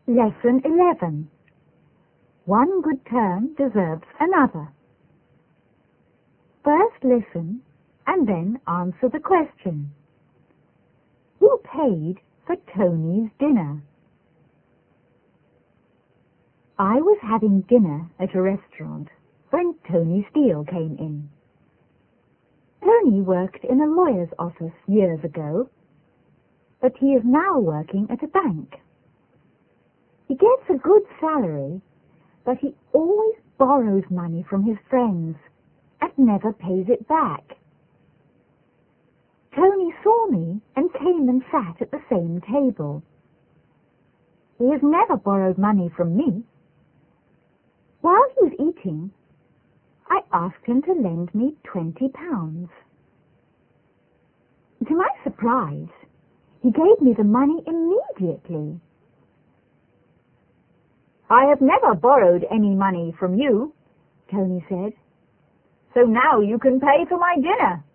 Lesson 11. One good turn deserves another. First listen and then answer the question. Who paid for Tony's dinner? I was having dinner at a restaurant when Tony Steele came in. Tony worked in a lawyer's office years ago, but he is now working at a bank. He gets a good salary, but he always borrows money from his friends and never pays it back. Tony saw me and came and sat at the same table. He has never borrowed money from me. While he was eating, I asked him to lend me £20. To my surprise, he gave me the money immediately. "I have never borrowed any money from you," Tony said, "so now you can pay for my dinner."